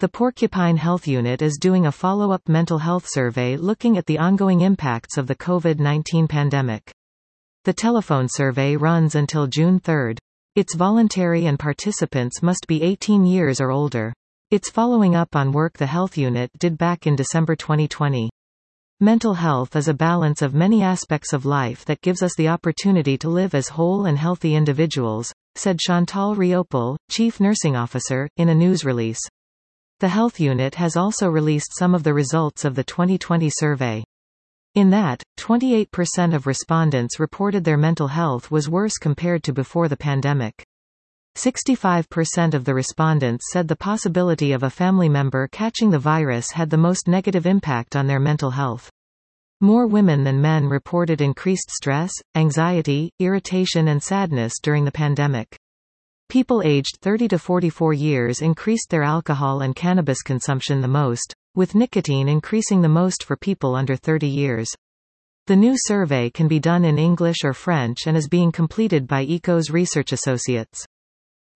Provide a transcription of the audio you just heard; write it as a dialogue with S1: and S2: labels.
S1: The Porcupine Health Unit is doing a follow-up mental health survey looking at the ongoing impacts of the COVID-19 pandemic. The telephone survey runs until June 3. It's voluntary and participants must be 18 years or older. It's following up on work the Health Unit did back in December 2020. Mental health is a balance of many aspects of life that gives us the opportunity to live as whole and healthy individuals, said Chantal Riopel, Chief Nursing Officer, in a news release. The Health Unit has also released some of the results of the 2020 survey. In that, 28% of respondents reported their mental health was worse compared to before the pandemic. 65% of the respondents said the possibility of a family member catching the virus had the most negative impact on their mental health. More women than men reported increased stress, anxiety, irritation and sadness during the pandemic. People aged 30 to 44 years increased their alcohol and cannabis consumption the most, with nicotine increasing the most for people under 30 years. The new survey can be done in English or French and is being completed by ECO's research associates.